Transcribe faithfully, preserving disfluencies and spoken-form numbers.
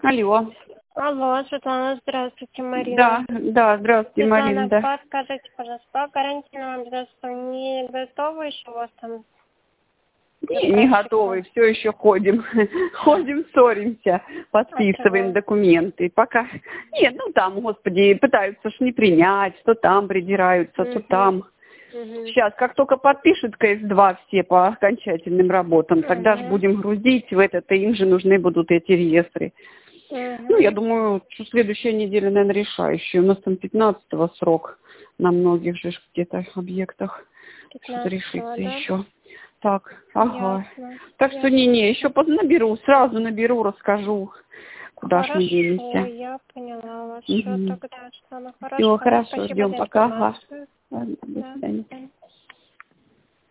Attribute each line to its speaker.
Speaker 1: Алло.
Speaker 2: Алло, Светлана, здравствуйте, Марина.
Speaker 1: Да, да, здравствуйте,
Speaker 2: Светлана,
Speaker 1: Марина, да.
Speaker 2: подскажите, пожалуйста, по карантинным обязательствам не готовы еще у вас там?
Speaker 1: Не, не готовы, все еще ходим. Ходим, ссоримся, подписываем документы. Пока. Нет, ну там, господи, пытаются ж не принять, что там придираются, то там. Сейчас, как только подпишут ка эс два все по окончательным работам, тогда же будем грузить в это, им же нужны будут эти реестры. Ну, я думаю, что следующая неделя, наверное, решающая. У нас там пятнадцатого срок на многих же где-то объектах. Что-то решится да? еще. Так, ага.
Speaker 2: Ясно.
Speaker 1: Так что не-не, еще наберу, сразу наберу, расскажу, куда ж мы денемся.
Speaker 2: Хорошо, я поняла вас. Все, тогда, что ну, хорошо.
Speaker 1: Все, хорошо,
Speaker 2: Спасибо
Speaker 1: ждем,
Speaker 2: за
Speaker 1: пока. Ага.
Speaker 2: информацию.
Speaker 1: Ладно, до
Speaker 2: Да,
Speaker 1: свидания.
Speaker 2: до свидания.